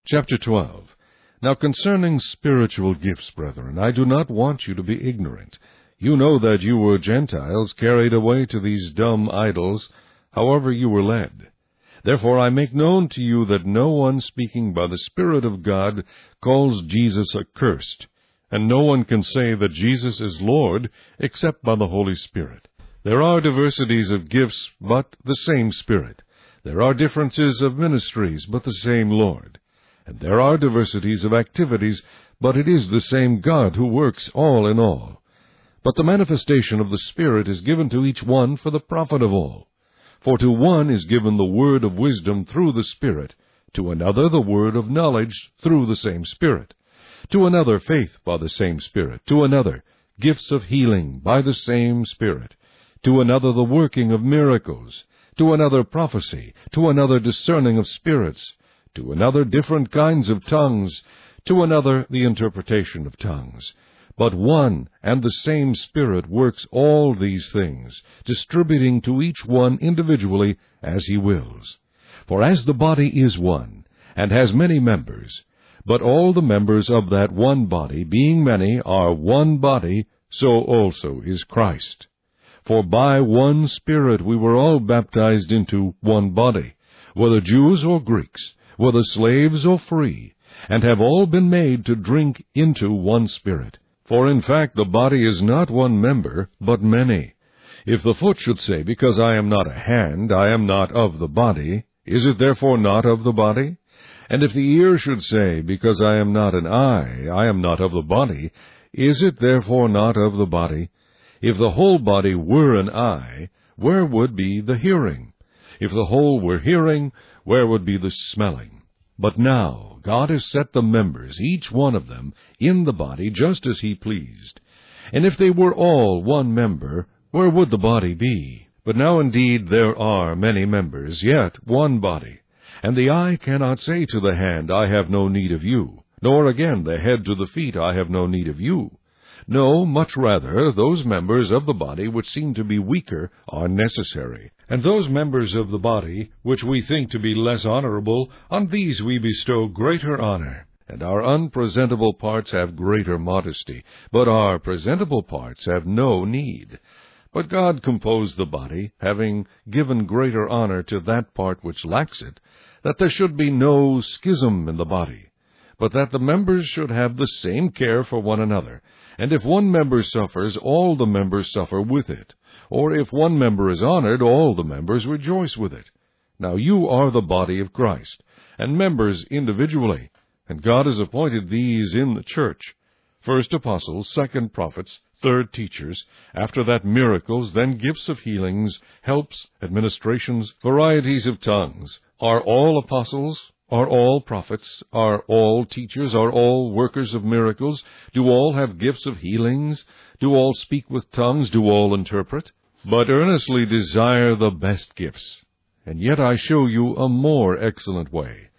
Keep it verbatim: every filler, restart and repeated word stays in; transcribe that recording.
Chapter twelve. Now concerning spiritual gifts, brethren, I do not want you to be ignorant. You know that you were Gentiles, carried away to these dumb idols, however you were led. Therefore I make known to you that no one speaking by the Spirit of God calls Jesus accursed, and no one can say that Jesus is Lord except by the Holy Spirit. There are diversities of gifts, but the same Spirit. There are differences of ministries, but the same Lord. And there are diversities of activities, but it is the same God who works all in all. But the manifestation of the Spirit is given to each one for the profit of all. For to one is given the word of wisdom through the Spirit, to another the word of knowledge through the same Spirit, to another faith by the same Spirit, to another gifts of healing by the same Spirit, to another the working of miracles, to another prophecy, to another discerning of spirits, to another different kinds of tongues, to another the interpretation of tongues. But one and the same Spirit works all these things, distributing to each one individually as he wills. For as the body is one, and has many members, but all the members of that one body, being many, are one body, so also is Christ. For by one Spirit we were all baptized into one body, whether Jews or Greeks, whether slaves or free, and have all been made to drink into one Spirit. For in fact the body is not one member, but many. If the foot should say, Because I am not a hand, I am not of the body, is it therefore not of the body? And if the ear should say, Because I am not an eye, I am not of the body, is it therefore not of the body? If the whole body were an eye, where would be the hearing? If the whole were hearing, where would be the smelling? But now God has set the members, each one of them, in the body just as he pleased. And if they were all one member, where would the body be? But now indeed there are many members, yet one body. And the eye cannot say to the hand, I have no need of you, nor again the head to the feet, I have no need of you. No, much rather, those members of the body which seem to be weaker are necessary. And those members of the body which we think to be less honorable, on these we bestow greater honor. And our unpresentable parts have greater modesty, but our presentable parts have no need. But God composed the body, having given greater honor to that part which lacks it, that there should be no schism in the body, but that the members should have the same care for one another. And if one member suffers, all the members suffer with it. Or if one member is honored, all the members rejoice with it. Now you are the body of Christ, and members individually. And God has appointed these in the church. First apostles, second prophets, third teachers, after that miracles, then gifts of healings, helps, administrations, varieties of tongues. Are all apostles? Are all prophets? Are all teachers? Are all workers of miracles? Do all have gifts of healings? Do all speak with tongues? Do all interpret? But earnestly desire the best gifts. And yet I show you a more excellent way.